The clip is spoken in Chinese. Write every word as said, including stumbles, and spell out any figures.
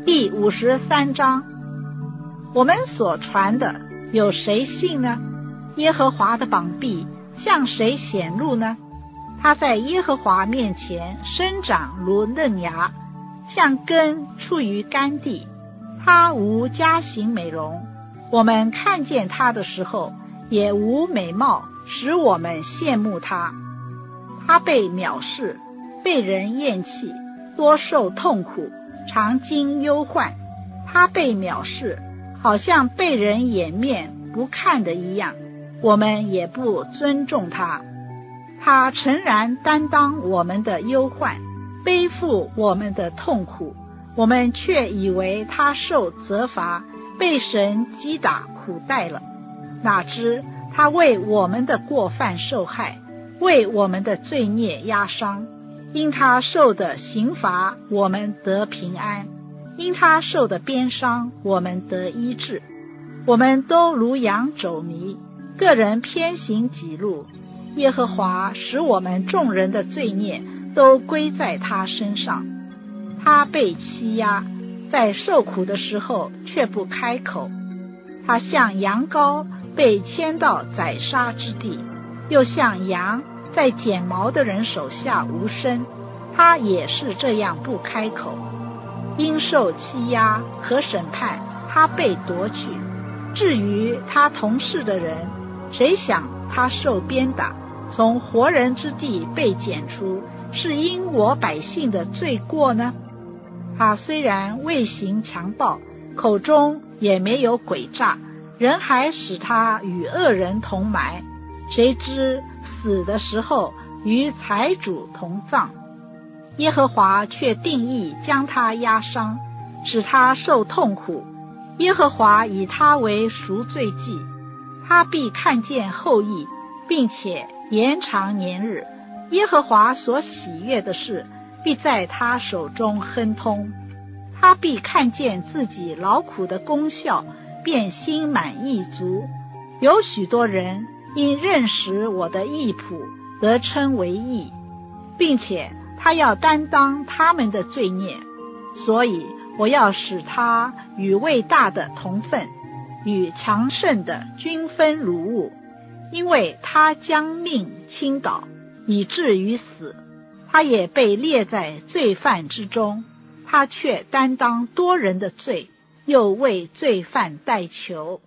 第五十三章，我们所传的有谁信呢？耶和华的膀臂向谁显露呢？他在耶和华面前生长如嫩芽，像根出于干地，他无佳形美容。我们看见他的时候，也无美貌使我们羡慕他。他被藐视，被人厌弃，多受痛苦，常经忧患。他被藐视，好像被人掩面不看的一样，我们也不尊重他。他诚然担当我们的忧患，背负我们的痛苦，我们却以为他受责罚，被神击打苦待了。哪知他为我们的过犯受害，为我们的罪孽压伤。因他受的刑罚，我们得平安；因他受的鞭伤，我们得医治。我们都如羊走迷，个人偏行己路。耶和华使我们众人的罪孽都归在他身上。他被欺压，在受苦的时候却不开口。他像羊羔被牵到宰杀之地，又像羊在剪毛的人手下无声，他也是这样不开口。因受欺压和审判，他被夺去。至于他同事的人，谁想他受鞭打，从活人之地被剪除，是因我百姓的罪过呢？他虽然未行强暴，口中也没有诡诈，人还使他与恶人同埋，谁知死的时候与财主同葬。耶和华却定义将他压伤，使他受痛苦。耶和华以他为赎罪祭，他必看见后裔，并且延长年日。耶和华所喜悦的事，必在他手中亨通。他必看见自己劳苦的功效，便心满意足。有许多人因认识我的义谱，得称为义，并且他要担当他们的罪孽。所以我要使他与伟大的同分，与强盛的均分乳物，因为他将命倾倒，以至于死。他也被列在罪犯之中，他却担当多人的罪，又为罪犯代求。